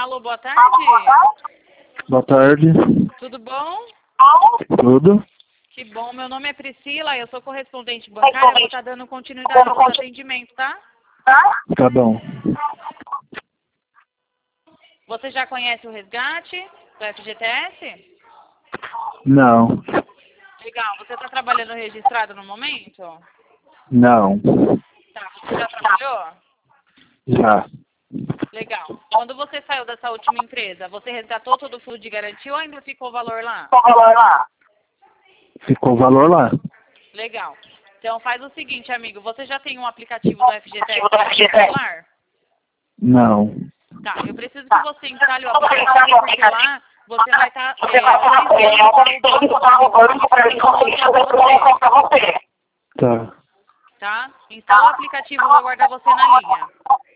Alô, boa tarde. Boa tarde. Tudo bom? Tudo? Que bom. Meu nome é Priscila, eu sou correspondente bancária. Eu vou estar dando continuidade ao seu atendimento, tá? Tá bom. Você já conhece o resgate do FGTS? Não. Legal. Você está trabalhando registrado no momento? Não. Tá. Você já trabalhou? Já. Legal. Quando você saiu dessa última empresa, você resgatou todo o fundo de garantia ou ainda ficou o valor lá? Ficou o valor lá. Legal. Então faz o seguinte, amigo. Você já tem um aplicativo do FGTS no celular? Não. Tá. Eu preciso que você instale o aplicativo porque lá você vai estar autorizando para o banco para ele fazer para você. Tá. Tá? Instala o aplicativo, vou aguardar você na linha.